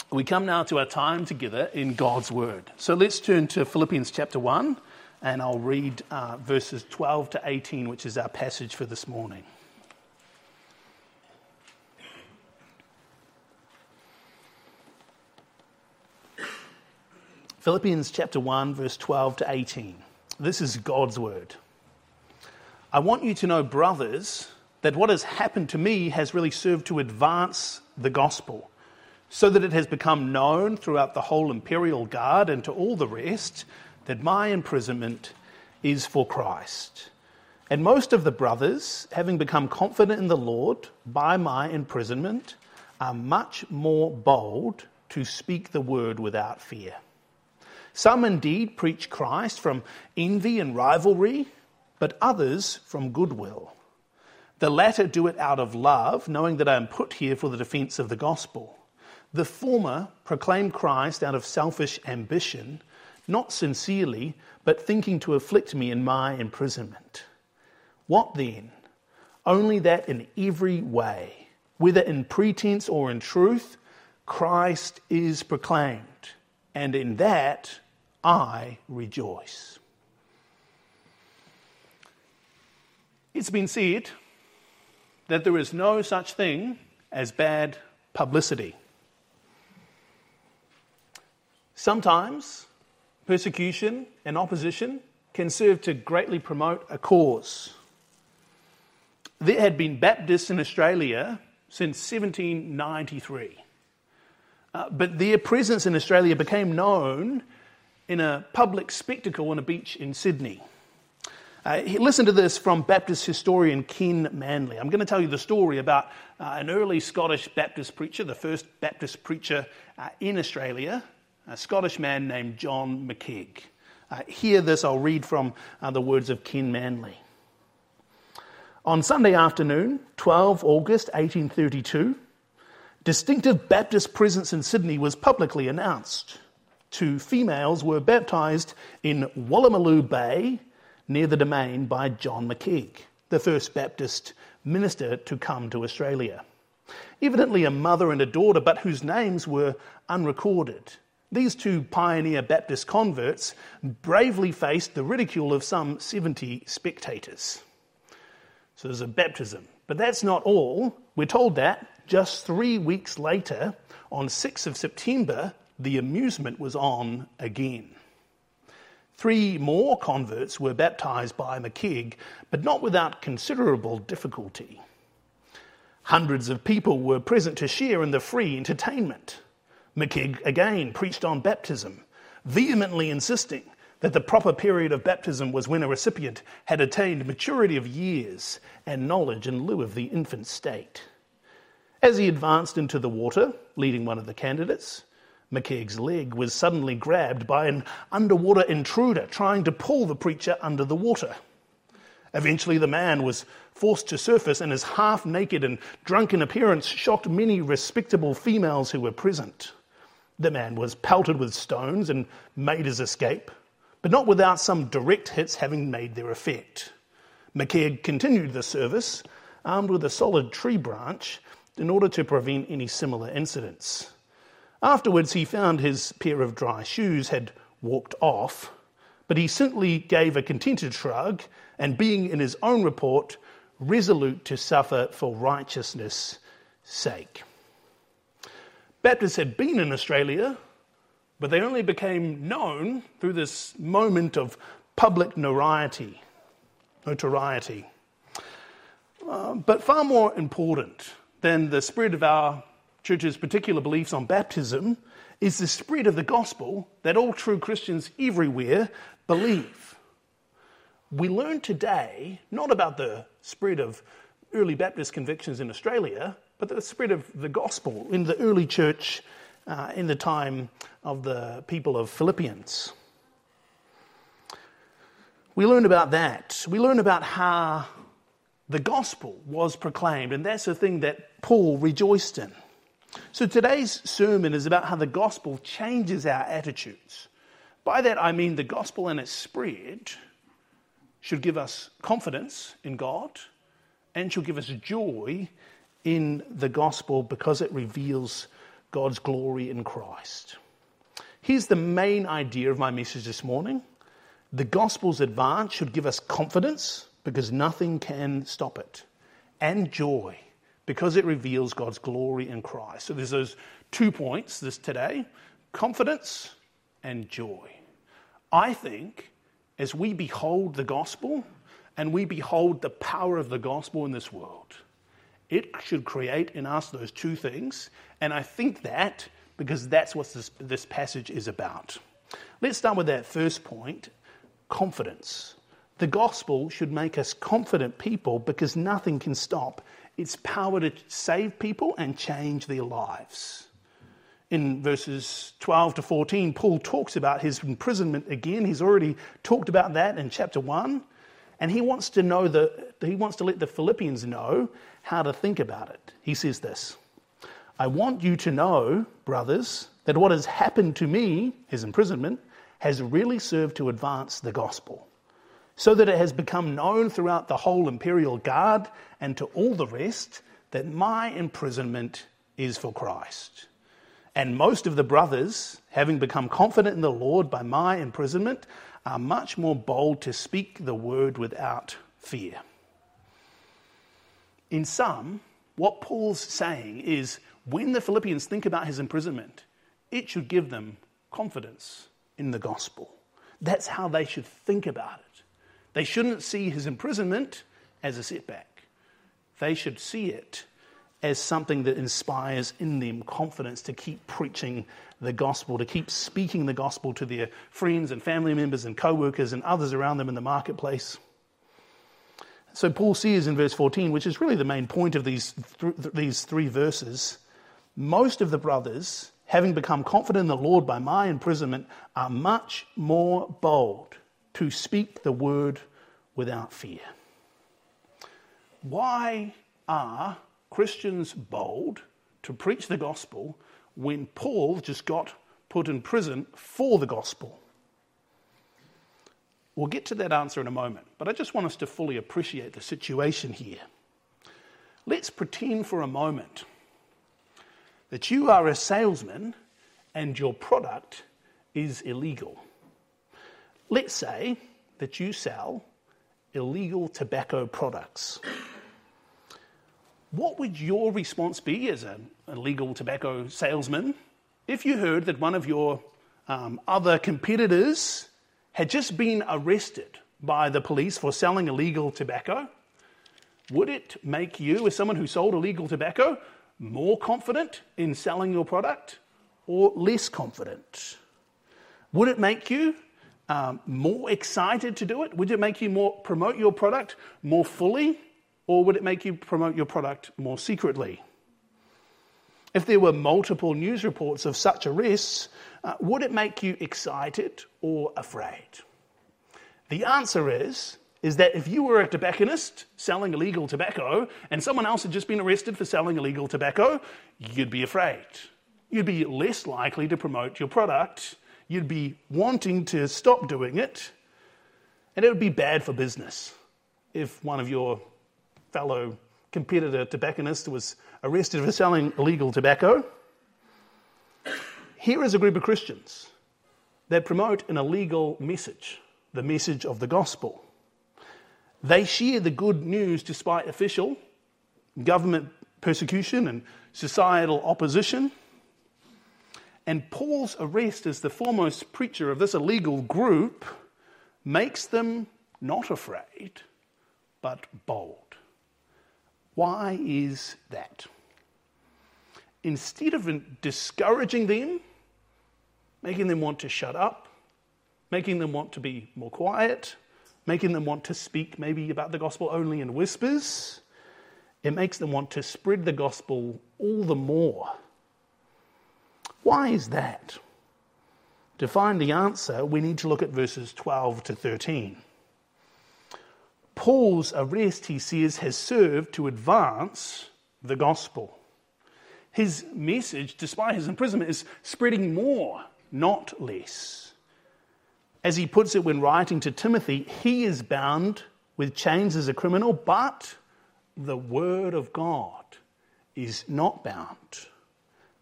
We come now to our time together in God's Word. So let's turn to Philippians chapter 1, and I'll read verses 12 to 18, which is our passage for this morning. Philippians chapter 1, verse 12 to 18. This is God's Word. I want you to know, brothers, that what has happened to me has really served to advance the gospel, so that it has become known throughout the whole imperial guard and to all the rest that my imprisonment is for Christ. And most of the brothers, having become confident in the Lord by my imprisonment, are much more bold to speak the word without fear. Some indeed preach Christ from envy and rivalry, but others from goodwill. The latter do it out of love, knowing that I am put here for the defense of the gospel. The former proclaim Christ out of selfish ambition, not sincerely, but thinking to afflict me in my imprisonment. What then? Only that in every way, whether in pretense or in truth, Christ is proclaimed, and in that I rejoice. It's been said that there is no such thing as bad publicity. Sometimes persecution and opposition can serve to greatly promote a cause. There had been Baptists in Australia since 1793. But their presence in Australia became known in a public spectacle on a beach in Sydney. Listen to this from Baptist historian Ken Manley. I'm going to tell you the story about an early Scottish Baptist preacher, the first Baptist preacher in Australia, a Scottish man named John McKeag. Hear this, I'll read from the words of Ken Manley. On Sunday afternoon, 12 August 1832, distinctive Baptist presence in Sydney was publicly announced. 2 females were baptised in Woolloomooloo Bay, near the Domain, by John McKeag, the first Baptist minister to come to Australia. Evidently a mother and a daughter, but whose names were unrecorded. These 2 pioneer Baptist converts bravely faced the ridicule of some 70 spectators. So there's a baptism. But that's not all. We're told that just 3 weeks later, on 6th of September, the amusement was on again. 3 more converts were baptised by McKeag, but not without considerable difficulty. Hundreds of people were present to share in the free entertainment. McKeag again preached on baptism, vehemently insisting that the proper period of baptism was when a recipient had attained maturity of years and knowledge in lieu of the infant state. As he advanced into the water, leading one of the candidates, McKeag's leg was suddenly grabbed by an underwater intruder trying to pull the preacher under the water. Eventually the man was forced to surface, and his half-naked and drunken appearance shocked many respectable females who were present. The man was pelted with stones and made his escape, but not without some direct hits having made their effect. McKeag continued the service, armed with a solid tree branch, in order to prevent any similar incidents. Afterwards, he found his pair of dry shoes had walked off, but he simply gave a contented shrug, and being in his own report, resolute to suffer for righteousness' sake. Baptists had been in Australia, but they only became known through this moment of public notoriety. But far more important than the spread of our church's particular beliefs on baptism is the spread of the gospel that all true Christians everywhere believe. We learn today not about the spread of early Baptist convictions in Australia, but the spread of the gospel in the early church in the time of the people of Philippians. We learn about that. We learn about how the gospel was proclaimed, and that's the thing that Paul rejoiced in. So today's sermon is about how the gospel changes our attitudes. By that I mean the gospel and its spread should give us confidence in God and should give us joy in the gospel because it reveals God's glory in Christ. Here's the main idea of my message this morning. The gospel's advance should give us confidence because nothing can stop it, and joy because it reveals God's glory in Christ. So there's those 2 points today, confidence and joy. I think as we behold the gospel and we behold the power of the gospel in this world, it should create in us those 2 things. And I think that because that's what this passage is about. Let's start with that first point, confidence. The gospel should make us confident people because nothing can stop its power to save people and change their lives. In verses 12 to 14, Paul talks about his imprisonment again. He's already talked about that in chapter 1. And he wants to let the Philippians know how to think about it. He says this, I want you to know, brothers, that what has happened to me, his imprisonment, has really served to advance the gospel, so that it has become known throughout the whole imperial guard and to all the rest that my imprisonment is for Christ. And most of the brothers, having become confident in the Lord by my imprisonment, are much more bold to speak the word without fear. In sum, what Paul's saying is when the Philippians think about his imprisonment, it should give them confidence in the gospel. That's how they should think about it. They shouldn't see his imprisonment as a setback. They should see it as something that inspires in them confidence to keep preaching the gospel, to keep speaking the gospel to their friends and family members and co-workers and others around them in the marketplace. So Paul says in verse 14, which is really the main point of these 3 verses, most of the brothers, having become confident in the Lord by my imprisonment, are much more bold to speak the word without fear. Why are Christians bold to preach the gospel when Paul just got put in prison for the gospel? We'll get to that answer in a moment, but I just want us to fully appreciate the situation here. Let's pretend for a moment that you are a salesman and your product is illegal. Let's say that you sell illegal tobacco products. What would your response be as an illegal tobacco salesman if you heard that one of your other competitors had just been arrested by the police for selling illegal tobacco? Would it make you, as someone who sold illegal tobacco, more confident in selling your product or less confident? Would it make you more excited to do it? Would it make you promote your product more fully? Or would it make you promote your product more secretly? If there were multiple news reports of such arrests, would it make you excited or afraid? The answer is that if you were a tobacconist selling illegal tobacco and someone else had just been arrested for selling illegal tobacco, you'd be afraid. You'd be less likely to promote your product. You'd be wanting to stop doing it. And it would be bad for business if one of your fellow competitor tobacconist was arrested for selling illegal tobacco. Here is a group of Christians that promote an illegal message, the message of the gospel. They share the good news despite official, government persecution and societal opposition. And Paul's arrest as the foremost preacher of this illegal group makes them not afraid, but bold. Why is that? Instead of discouraging them, making them want to shut up, making them want to be more quiet, making them want to speak maybe about the gospel only in whispers, it makes them want to spread the gospel all the more. Why is that? To find the answer, we need to look at verses 12 to 13. Paul's arrest, he says, has served to advance the gospel. His message, despite his imprisonment, is spreading more, not less. As he puts it when writing to Timothy, he is bound with chains as a criminal, but the word of God is not bound.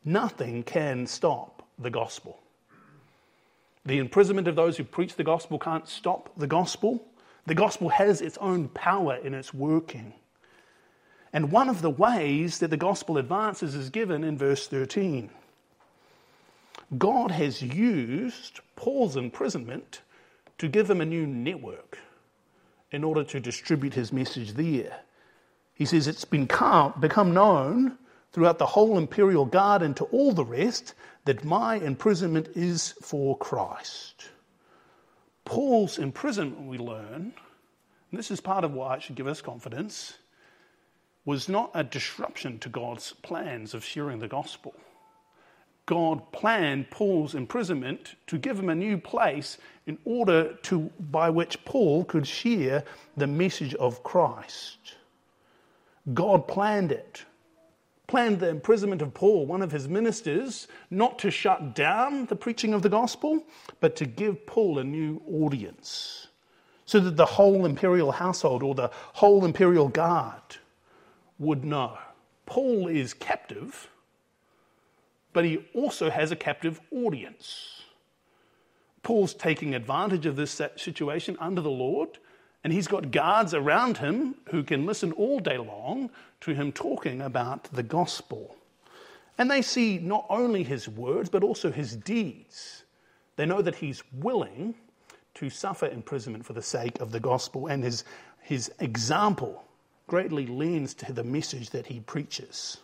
nothing can stop the gospel. The imprisonment of those who preach the gospel can't stop the gospel. The gospel has its own power in its working. And one of the ways that the gospel advances is given in verse 13. God has used Paul's imprisonment to give him a new network in order to distribute his message there. He says it's become known throughout the whole imperial guard and to all the rest that my imprisonment is for Christ. Paul's imprisonment, we learn, and this is part of why it should give us confidence, was not a disruption to God's plans of sharing the gospel. God planned Paul's imprisonment to give him a new place in order to, by which Paul could share the message of Christ. God planned it. Planned the imprisonment of Paul, one of his ministers, not to shut down the preaching of the gospel, but to give Paul a new audience, so that the whole imperial household or the whole imperial guard would know. Paul is captive, but he also has a captive audience. Paul's taking advantage of this situation under the Lord, and he's got guards around him who can listen all day long to him talking about the gospel. And they see not only his words, but also his deeds. They know that he's willing to suffer imprisonment for the sake of the gospel, and his example greatly lends to the message that he preaches.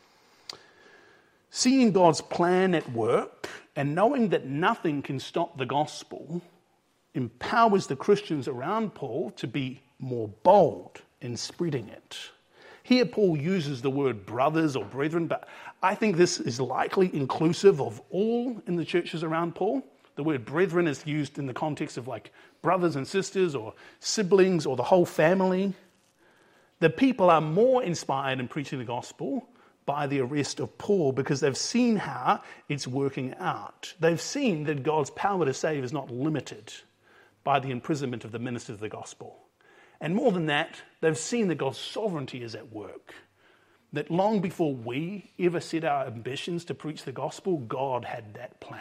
Seeing God's plan at work and knowing that nothing can stop the gospel empowers the Christians around Paul to be more bold in spreading it. Here Paul uses the word brothers or brethren, but I think this is likely inclusive of all in the churches around Paul. The word brethren is used in the context of like brothers and sisters or siblings or the whole family. The people are more inspired in preaching the gospel by the arrest of Paul because they've seen how it's working out. They've seen that God's power to save is not limited by the imprisonment of the ministers of the gospel. And more than that, they've seen that God's sovereignty is at work. That long before we ever set our ambitions to preach the gospel, God had that plan.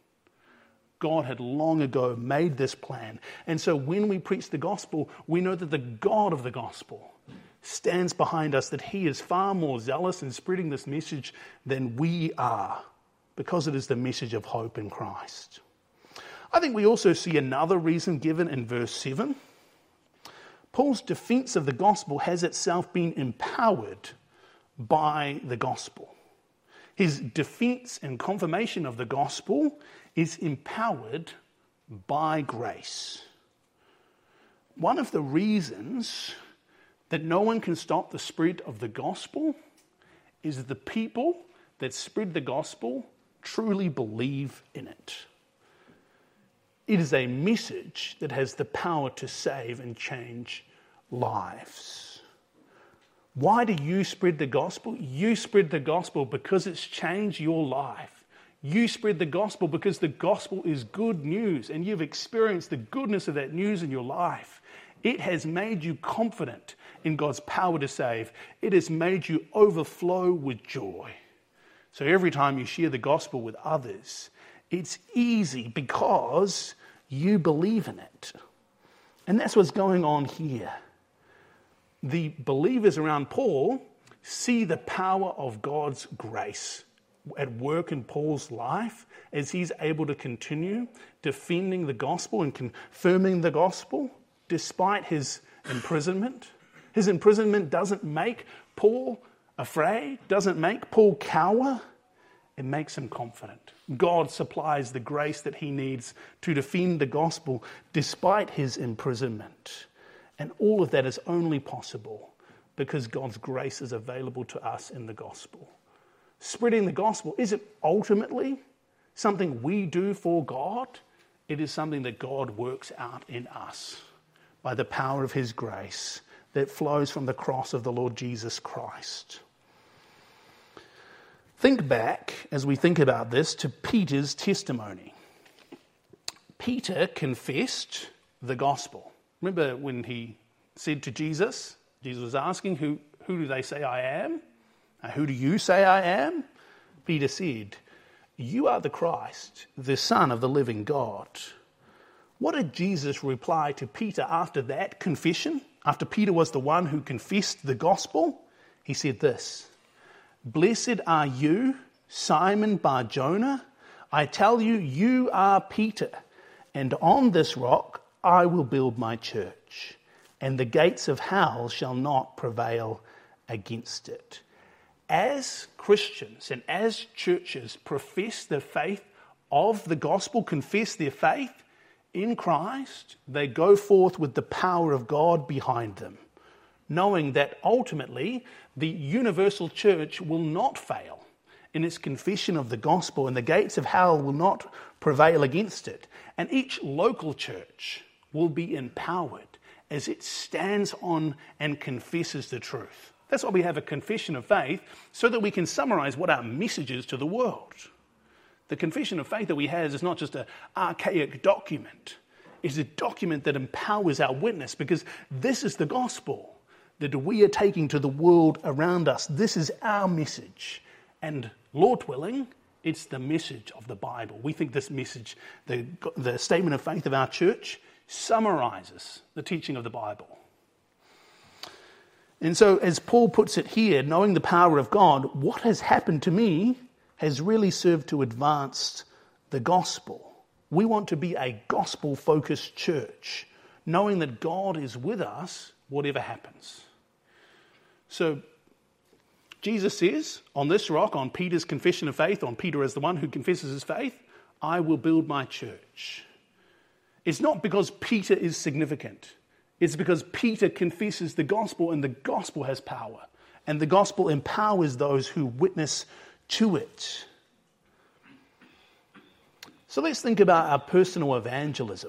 God had long ago made this plan. And so when we preach the gospel, we know that the God of the gospel stands behind us, that he is far more zealous in spreading this message than we are, because it is the message of hope in Christ. I think we also see another reason given in verse 7. Paul's defense of the gospel has itself been empowered by the gospel. His defense and confirmation of the gospel is empowered by grace. One of the reasons that no one can stop the spread of the gospel is that the people that spread the gospel truly believe in it. It is a message that has the power to save and change lives. Why do you spread the gospel? You spread the gospel because it's changed your life. You spread the gospel because the gospel is good news and you've experienced the goodness of that news in your life. It has made you confident in God's power to save. It has made you overflow with joy. So every time you share the gospel with others, it's easy because you believe in it. And that's what's going on here. The believers around Paul see the power of God's grace at work in Paul's life as he's able to continue defending the gospel and confirming the gospel despite his imprisonment. His imprisonment doesn't make Paul afraid, doesn't make Paul cower. It makes him confident. God supplies the grace that he needs to defend the gospel despite his imprisonment. And all of that is only possible because God's grace is available to us in the gospel. Spreading the gospel isn't ultimately something we do for God. It is something that God works out in us by the power of his grace that flows from the cross of the Lord Jesus Christ. Think back, as we think about this, to Peter's testimony. Peter confessed the gospel. Remember when he said to Jesus, Jesus was asking, who do they say I am? Who do you say I am? Peter said, "You are the Christ, the Son of the living God." What did Jesus reply to Peter after that confession? After Peter was the one who confessed the gospel? He said this, "Blessed are you, Simon Bar-Jonah. I tell you, you are Peter, and on this rock I will build my church, and the gates of hell shall not prevail against it." As Christians and as churches profess the faith of the gospel, confess their faith in Christ, they go forth with the power of God behind them, knowing that ultimately the universal church will not fail in its confession of the gospel, and the gates of hell will not prevail against it. And each local church will be empowered as it stands on and confesses the truth. That's why we have a confession of faith, so that we can summarize what our message is to the world. The confession of faith that we have is not just an archaic document. It's a document that empowers our witness, because this is the gospel that we are taking to the world around us. This is our message. And Lord willing, it's the message of the Bible. We think this message, the statement of faith of our church, summarizes the teaching of the Bible. And so, as Paul puts it here, knowing the power of God, what has happened to me has really served to advance the gospel. We want to be a gospel-focused church, knowing that God is with us, whatever happens. So, Jesus says, on this rock, on Peter's confession of faith, on Peter as the one who confesses his faith, I will build my church. It's not because Peter is significant. It's because Peter confesses the gospel, and the gospel has power. And the gospel empowers those who witness to it. So let's think about our personal evangelism.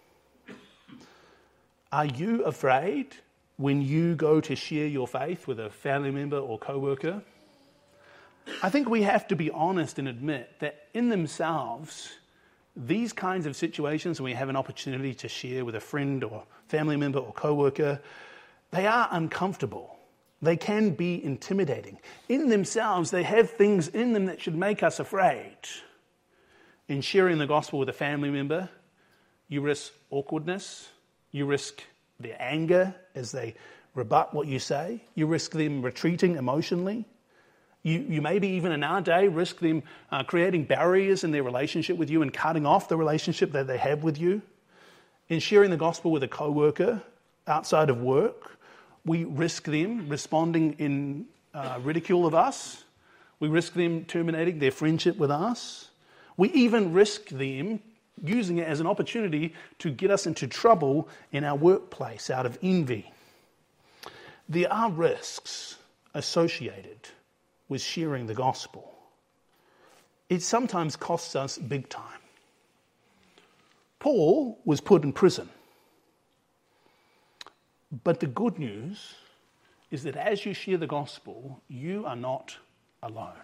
Are you afraid when you go to share your faith with a family member or co-worker? I think we have to be honest and admit that in themselves, these kinds of situations when we have an opportunity to share with a friend or family member or co-worker, they are uncomfortable. They can be intimidating. In themselves, they have things in them that should make us afraid. In sharing the gospel with a family member, you risk awkwardness. You risk their anger as they rebut what you say. You risk them retreating emotionally. You maybe even in our day risk them creating barriers in their relationship with you and cutting off the relationship that they have with you. In sharing the gospel with a co-worker outside of work, we risk them responding in ridicule of us. We risk them terminating their friendship with us. We even risk them using it as an opportunity to get us into trouble in our workplace out of envy. There are risks associated with sharing the gospel. It sometimes costs us big time. Paul was put in prison. But the good news is that as you share the gospel, you are not alone.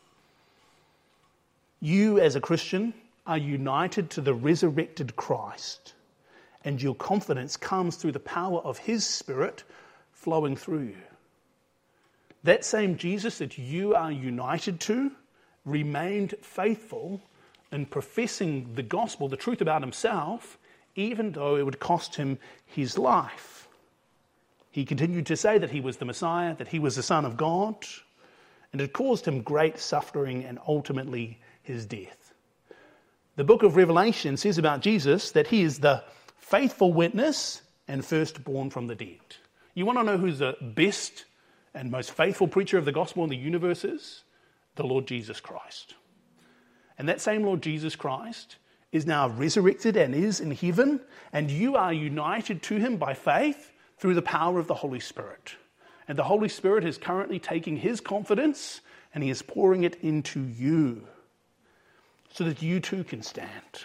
You, as a Christian, are united to the resurrected Christ, and your confidence comes through the power of his Spirit flowing through you. That same Jesus that you are united to remained faithful in professing the gospel, the truth about himself, even though it would cost him his life. He continued to say that he was the Messiah, that he was the Son of God, and it caused him great suffering and ultimately his death. The book of Revelation says about Jesus that he is the faithful witness and firstborn from the dead. You want to know who's the best and most faithful preacher of the gospel in the universe is? The Lord Jesus Christ. And that same Lord Jesus Christ is now resurrected and is in heaven, and you are united to him by faith through the power of the Holy Spirit. And the Holy Spirit is currently taking his confidence and he is pouring it into you so that you too can stand.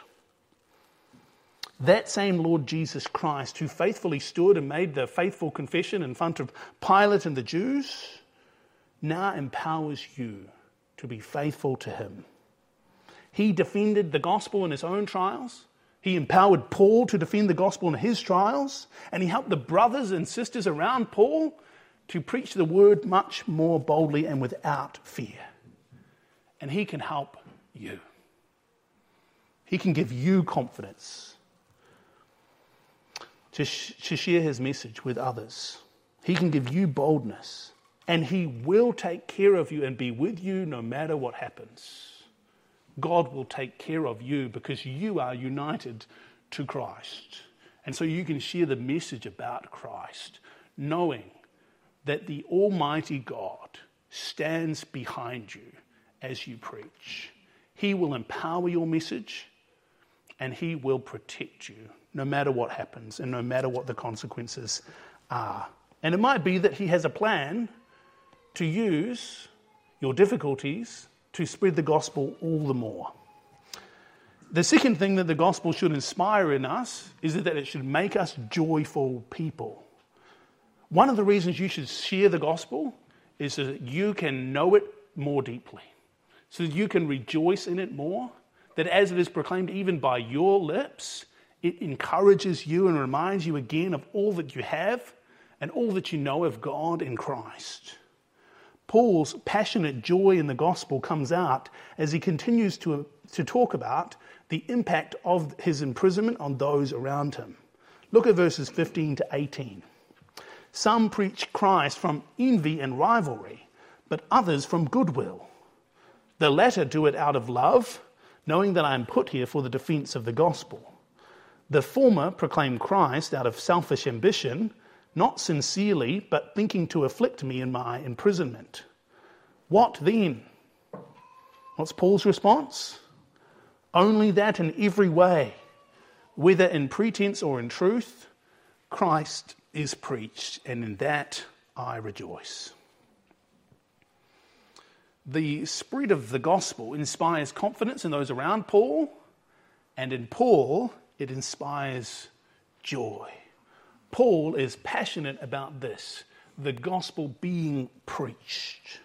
That same Lord Jesus Christ who faithfully stood and made the faithful confession in front of Pilate and the Jews now empowers you to be faithful to him. He defended the gospel in his own trials. He empowered Paul to defend the gospel in his trials. And he helped the brothers and sisters around Paul to preach the word much more boldly and without fear. and he can help you. He can give you confidence to share his message with others. He can give you boldness, and he will take care of you and be with you no matter what happens. God will take care of you because you are united to Christ. And so you can share the message about Christ, knowing that the Almighty God stands behind you as you preach. He will empower your message, and he will protect you no matter what happens and no matter what the consequences are. And it might be that he has a plan to use your difficulties to spread the gospel all the more. The second thing that the gospel should inspire in us is that it should make us joyful people. One of the reasons you should share the gospel is so that you can know it more deeply, so that you can rejoice in it more, that as it is proclaimed even by your lips, it encourages you and reminds you again of all that you have and all that you know of God in Christ. Paul's passionate joy in the gospel comes out as he continues to talk about the impact of his imprisonment on those around him. Look at verses 15 to 18. Some preach Christ from envy and rivalry, but others from goodwill. The latter do it out of love, knowing that I am put here for the defense of the gospel. The former proclaim Christ out of selfish ambition, not sincerely, but thinking to afflict me in my imprisonment. What then? What's Paul's response? Only that in every way, whether in pretense or in truth, Christ is preached, and in that I rejoice. The spread of the gospel inspires confidence in those around Paul, and in Paul, it inspires joy. Paul is passionate about this, the gospel being preached.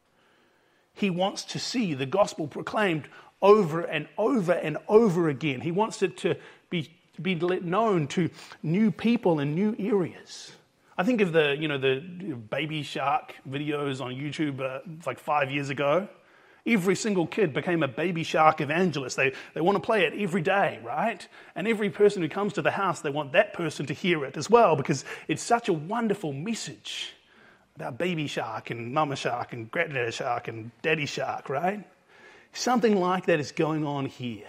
He wants to see the gospel proclaimed over and over and over again. He wants it to be known to new people in new areas. I think of the Baby Shark videos on YouTube like 5 years ago. Every single kid became a Baby Shark evangelist. They want to play it every day, right? And every person who comes to the house, they want that person to hear it as well, because it's such a wonderful message about Baby Shark and Mama Shark and Granddaddy Shark and Daddy Shark, right? Something like that is going on here.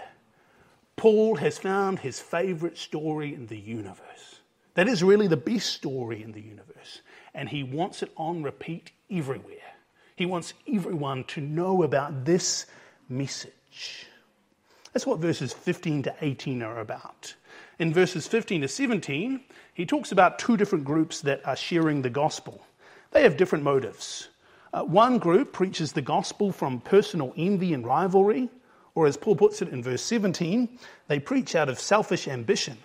Paul has found his favorite story in the universe. That is really the best story in the universe. And he wants it on repeat everywhere. He wants everyone to know about this message. That's what verses 15 to 18 are about. In verses 15 to 17, he talks about two different groups that are sharing the gospel. They have different motives. One group preaches the gospel from personal envy and rivalry, or as Paul puts it in verse 17, they preach out of selfish ambition,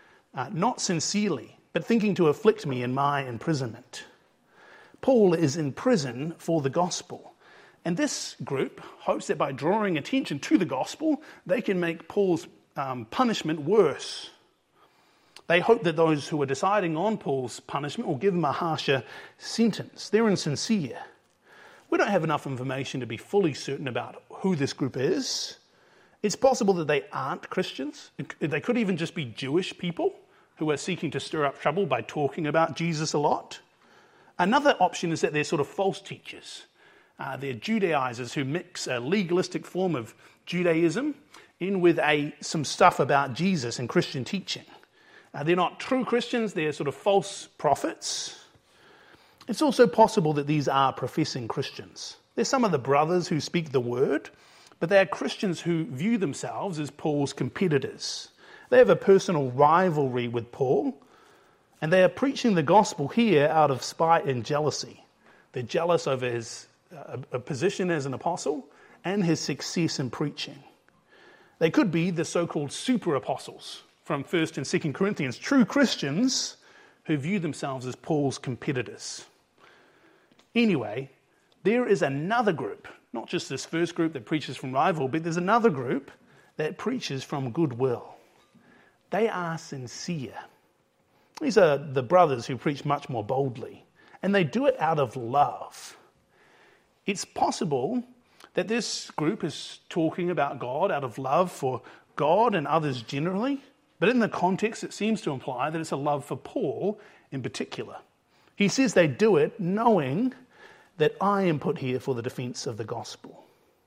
not sincerely, but thinking to afflict me in my imprisonment. Paul is in prison for the gospel. And this group hopes that by drawing attention to the gospel, they can make Paul's punishment worse. They hope that those who are deciding on Paul's punishment will give him a harsher sentence. They're insincere. We don't have enough information to be fully certain about who this group is. It's possible that they aren't Christians. They could even just be Jewish people who are seeking to stir up trouble by talking about Jesus a lot. Another option is that they're sort of false teachers. They're Judaizers who mix a legalistic form of Judaism in with some stuff about Jesus and Christian teaching. They're not true Christians, they're sort of false prophets. It's also possible that these are professing Christians. They're some of the brothers who speak the word, but they are Christians who view themselves as Paul's competitors. They have a personal rivalry with Paul, and they are preaching the gospel here out of spite and jealousy. They're jealous over his position as an apostle and his success in preaching. They could be the so-called super apostles from 1st and 2nd Corinthians, true Christians who view themselves as Paul's competitors. Anyway, there is another group, not just this first group that preaches from rival, but there's another group that preaches from goodwill. They are sincere. These are the brothers who preach much more boldly, and they do it out of love. It's possible that this group is talking about God out of love for God and others generally, but in the context it seems to imply that it's a love for Paul in particular. He says they do it knowing that I am put here for the defense of the gospel.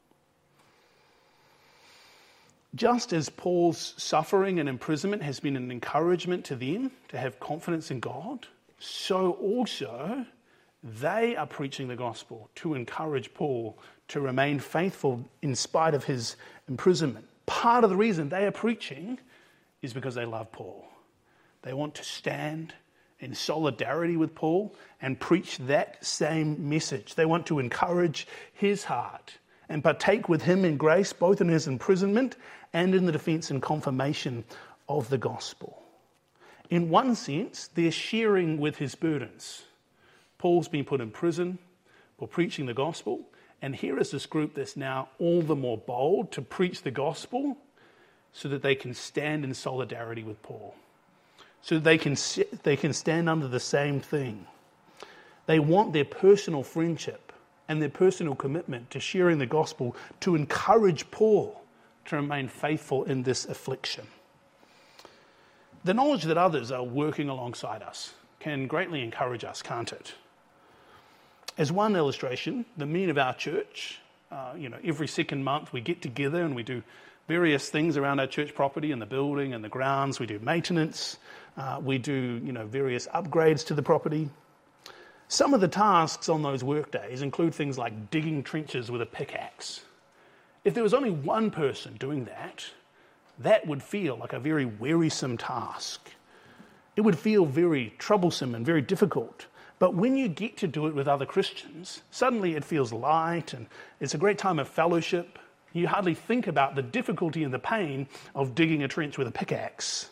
Just as Paul's suffering and imprisonment has been an encouragement to them to have confidence in God, so also they are preaching the gospel to encourage Paul to remain faithful in spite of his imprisonment. Part of the reason they are preaching is because they love Paul. They want to stand in solidarity with Paul and preach that same message. They want to encourage his heart and partake with him in grace, both in his imprisonment and in the defense and confirmation of the gospel. In one sense, they're sharing with his burdens. Paul's been put in prison for preaching the gospel, and here is this group that's now all the more bold to preach the gospel so that they can stand in solidarity with Paul, so that they can stand under the same thing. They want their personal friendship and their personal commitment to sharing the gospel to encourage Paul to remain faithful in this affliction. The knowledge that others are working alongside us can greatly encourage us, can't it? As one illustration, the men of our church, every second month we get together and we do various things around our church property and the building and the grounds. We do maintenance, we do various upgrades to the property. Some of the tasks on those work days include things like digging trenches with a pickaxe. If there was only one person doing that, that would feel like a very wearisome task. It would feel very troublesome and very difficult. But when you get to do it with other Christians, suddenly it feels light and it's a great time of fellowship. You hardly think about the difficulty and the pain of digging a trench with a pickaxe.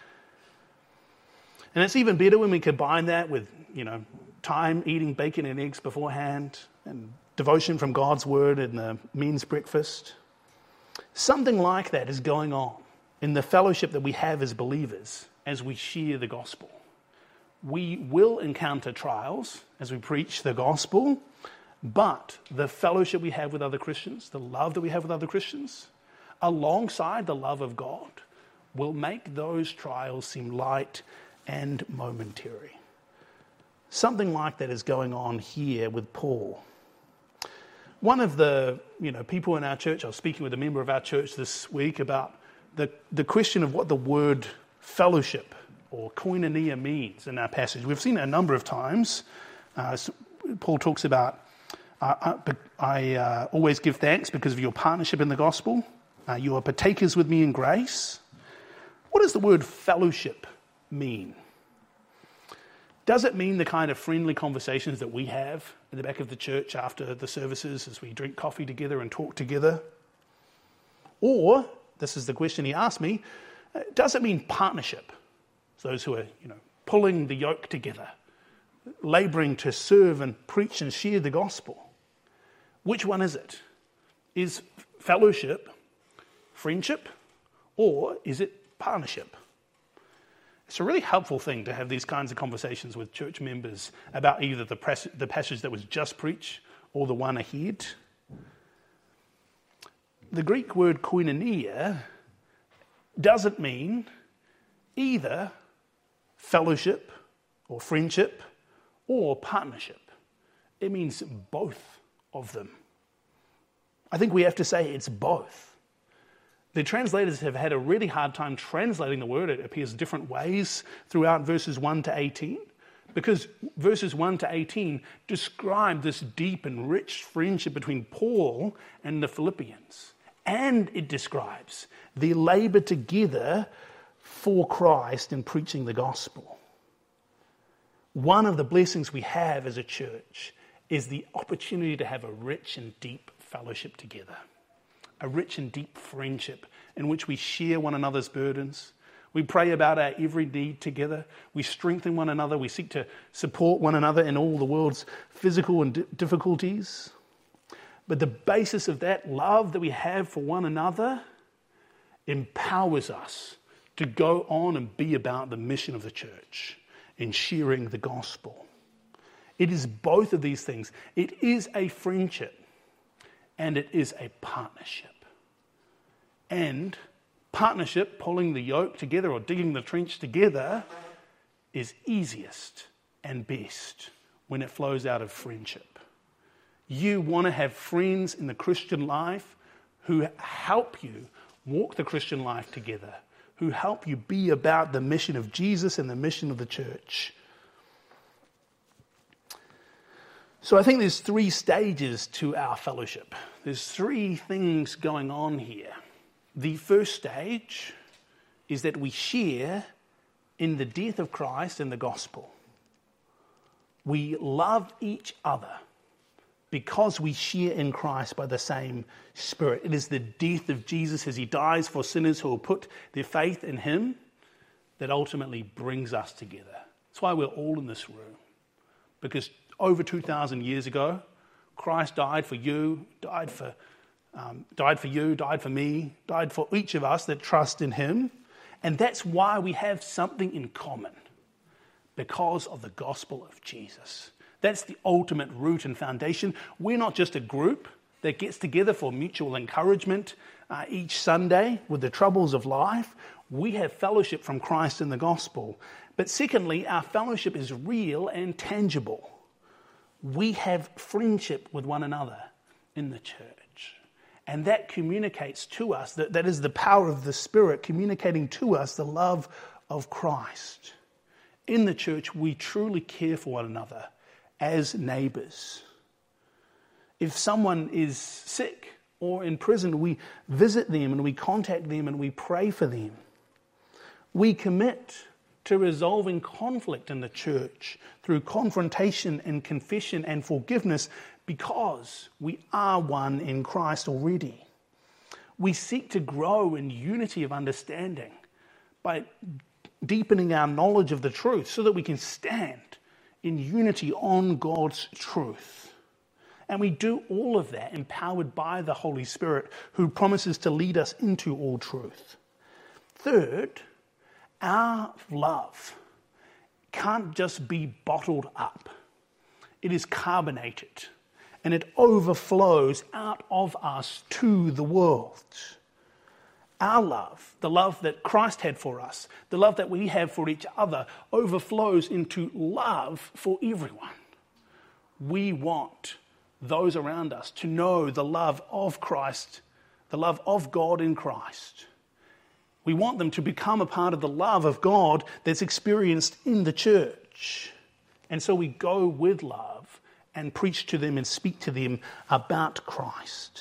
And it's even better when we combine that with, time eating bacon and eggs beforehand and devotion from God's word in the men's breakfast. Something like that is going on in the fellowship that we have as believers as we share the gospel. We will encounter trials as we preach the gospel, but the fellowship we have with other Christians, the love that we have with other Christians, alongside the love of God, will make those trials seem light and momentary. Something like that is going on here with Paul. One of the people in our church, I was speaking with a member of our church this week about the question of what the word fellowship or koinonia means in our passage. We've seen it a number of times. Paul talks about, I always give thanks because of your partnership in the gospel. You are partakers with me in grace. What does the word fellowship mean? Does it mean the kind of friendly conversations that we have in the back of the church after the services as we drink coffee together and talk together? Or, this is the question he asked me, does it mean partnership? Those who are, pulling the yoke together, labouring to serve and preach and share the gospel. Which one is it? Is fellowship friendship, or is it partnership? It's a really helpful thing to have these kinds of conversations with church members about either the passage that was just preached or the one ahead. The Greek word koinonia doesn't mean either fellowship or friendship or partnership. It means both of them. I think we have to say it's both. The translators have had a really hard time translating the word. It appears different ways throughout verses 1 to 18, because verses 1 to 18 describe this deep and rich friendship between Paul and the Philippians. And it describes their labour together for Christ in preaching the gospel. One of the blessings we have as a church is the opportunity to have a rich and deep fellowship together. A rich and deep friendship in which we share one another's burdens. We pray about our every need together. We strengthen one another. We seek to support one another in all the world's physical and difficulties. But the basis of that love that we have for one another empowers us to go on and be about the mission of the church in sharing the gospel. It is both of these things. It is a friendship. and it is a partnership. And partnership, pulling the yoke together or digging the trench together, is easiest and best when it flows out of friendship. You want to have friends in the Christian life who help you walk the Christian life together, who help you be about the mission of Jesus and the mission of the church. So I think there's 3 stages to our fellowship. There's 3 things going on here. The first stage is that we share in the death of Christ and the gospel. We love each other because we share in Christ by the same Spirit. It is the death of Jesus as he dies for sinners who will put their faith in him that ultimately brings us together. That's why we're all in this room. Because over 2,000 years ago, Christ died for you, died for me, died for each of us that trust in him. And that's why we have something in common, because of the gospel of Jesus. That's the ultimate root and foundation. We're not just a group that gets together for mutual encouragement each Sunday with the troubles of life. We have fellowship from Christ in the gospel. But secondly, our fellowship is real and tangible. We have friendship with one another in the church. And that communicates to us, that is the power of the Spirit communicating to us the love of Christ. In the church, we truly care for one another as neighbours. If someone is sick or in prison, we visit them and we contact them and we pray for them. We commit to resolving conflict in the church through confrontation and confession and forgiveness because we are one in Christ already. We seek to grow in unity of understanding by deepening our knowledge of the truth so that we can stand in unity on God's truth. And we do all of that empowered by the Holy Spirit, who promises to lead us into all truth. Third, our love can't just be bottled up. It is carbonated, and it overflows out of us to the world. Our love, the love that Christ had for us, the love that we have for each other, overflows into love for everyone. We want those around us to know the love of Christ, the love of God in Christ. We want them to become a part of the love of God that's experienced in the church. And so we go with love and preach to them and speak to them about Christ.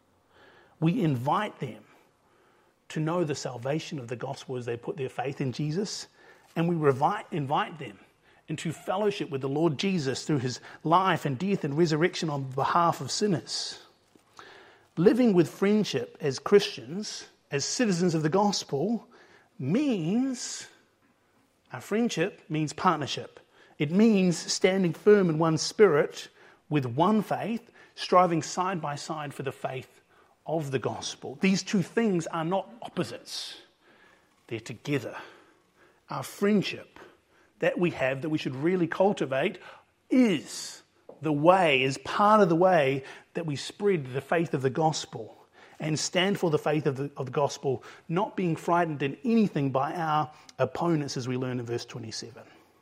We invite them to know the salvation of the gospel as they put their faith in Jesus. And we invite them into fellowship with the Lord Jesus through his life and death and resurrection on behalf of sinners. Living with friendship as Christians, as citizens of the gospel, means our friendship means partnership. It means standing firm in one spirit with one faith, striving side by side for the faith of the gospel. These 2 things are not opposites. They're together. Our friendship that we have, that we should really cultivate, is part of the way that we spread the faith of the gospel and stand for the faith of the gospel, not being frightened in anything by our opponents, as we learn in verse 27.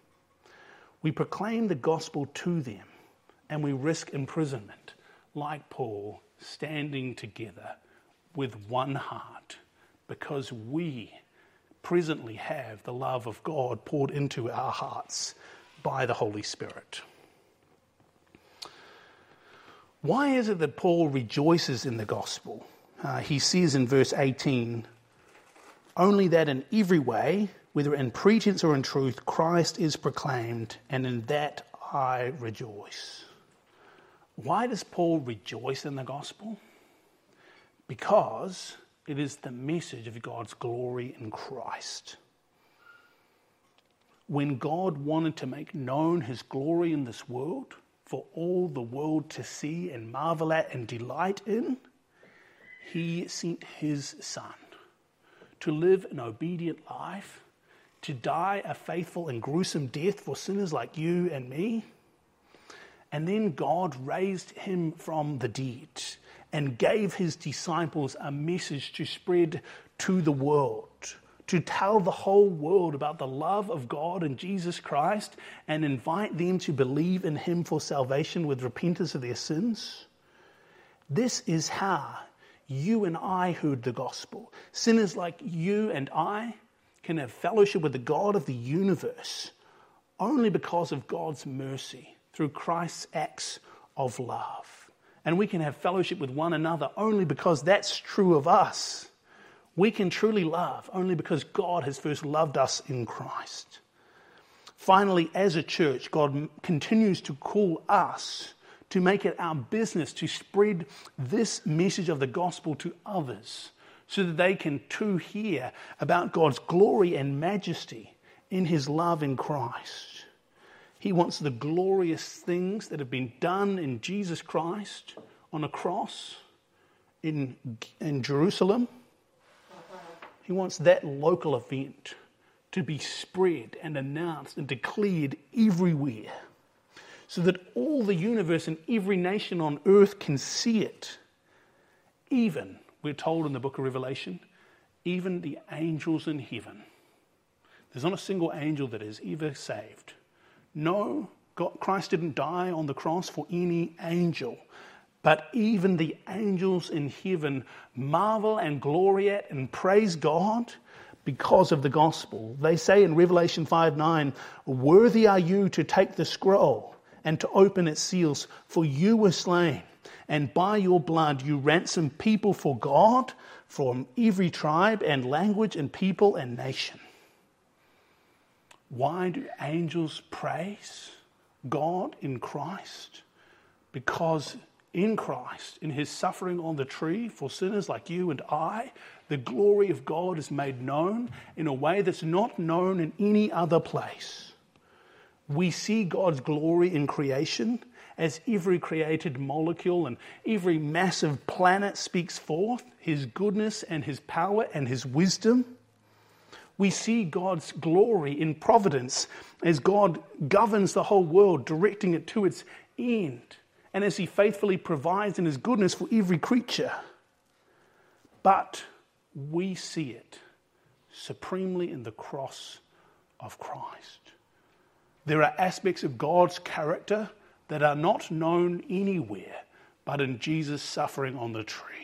We proclaim the gospel to them, and we risk imprisonment, like Paul, standing together with one heart, because we presently have the love of God poured into our hearts by the Holy Spirit. Why is it that Paul rejoices in the gospel? He says in verse 18, only that in every way, whether in pretense or in truth, Christ is proclaimed, and in that I rejoice. Why does Paul rejoice in the gospel? Because it is the message of God's glory in Christ. When God wanted to make known his glory in this world, for all the world to see and marvel at and delight in, he sent his Son to live an obedient life, to die a faithful and gruesome death for sinners like you and me. And then God raised him from the dead. and gave his disciples a message to spread to the world, to tell the whole world about the love of God and Jesus Christ and invite them to believe in him for salvation with repentance of their sins. This is how you and I heard the gospel. Sinners like you and I can have fellowship with the God of the universe only because of God's mercy through Christ's acts of love. And we can have fellowship with one another only because that's true of us. We can truly love only because God has first loved us in Christ. Finally, as a church, God continues to call us to make it our business to spread this message of the gospel to others so that they can too hear about God's glory and majesty in his love in Christ. He wants the glorious things that have been done in Jesus Christ on a cross in Jerusalem. He wants that local event to be spread and announced and declared everywhere so that all the universe and every nation on earth can see it. Even, we're told in the book of Revelation, even the angels in heaven. There's not a single angel that is ever saved. No, Christ didn't die on the cross for any angel. But even the angels in heaven marvel and glory at and praise God because of the gospel. They say in Revelation 5:9, "Worthy are you to take the scroll and to open its seals, for you were slain, and by your blood you ransomed people for God from every tribe and language and people and nation." Why do angels praise God in Christ? Because in Christ, in his suffering on the tree for sinners like you and I, the glory of God is made known in a way that's not known in any other place. We see God's glory in creation as every created molecule and every massive planet speaks forth his goodness and his power and his wisdom. We see God's glory in providence as God governs the whole world, directing it to its end, and as he faithfully provides in his goodness for every creature. But we see it supremely in the cross of Christ. There are aspects of God's character that are not known anywhere but in Jesus' suffering on the tree.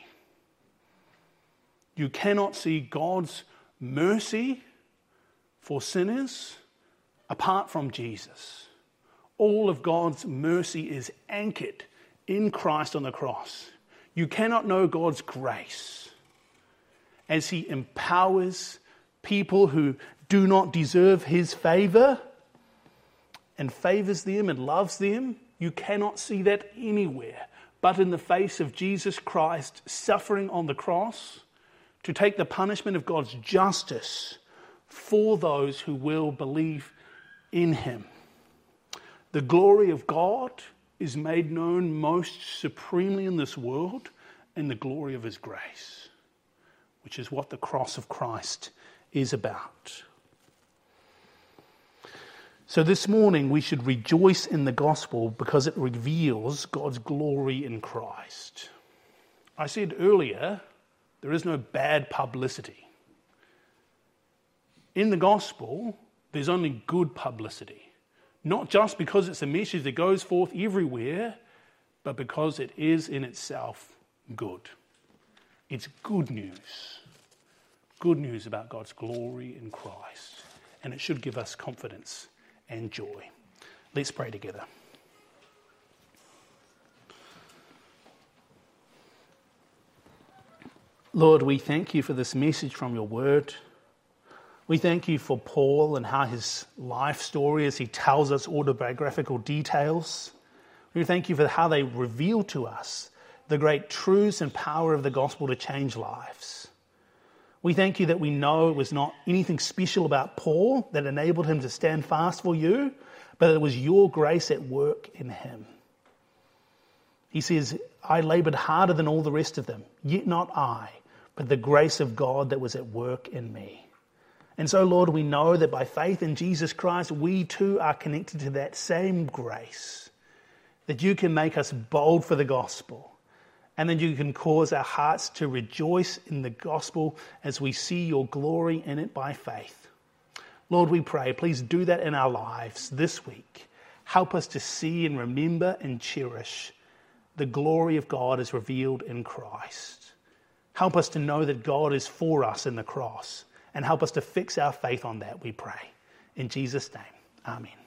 You cannot see God's mercy for sinners apart from Jesus. All of God's mercy is anchored in Christ on the cross. You cannot know God's grace as he empowers people who do not deserve his favor and favors them and loves them. You cannot see that anywhere but in the face of Jesus Christ suffering on the cross to take the punishment of God's justice for those who will believe in him. The glory of God is made known most supremely in this world in the glory of his grace, which is what the cross of Christ is about. So this morning we should rejoice in the gospel because it reveals God's glory in Christ. I said earlier, there is no bad publicity. In the gospel, there's only good publicity. Not just because it's a message that goes forth everywhere, but because it is in itself good. It's good news. Good news about God's glory in Christ. And it should give us confidence and joy. Let's pray together. Lord, we thank you for this message from your word. We thank you for Paul and how his life story as he tells us autobiographical details. We thank you for how they reveal to us the great truths and power of the gospel to change lives. We thank you that we know it was not anything special about Paul that enabled him to stand fast for you, but it was your grace at work in him. He says, I labored harder than all the rest of them, yet not I, but the grace of God that was at work in me. And so, Lord, we know that by faith in Jesus Christ, we too are connected to that same grace, that you can make us bold for the gospel and then you can cause our hearts to rejoice in the gospel as we see your glory in it by faith. Lord, we pray, please do that in our lives this week. Help us to see and remember and cherish the glory of God as revealed in Christ. Help us to know that God is for us in the cross, and help us to fix our faith on that, we pray. In Jesus' name, amen.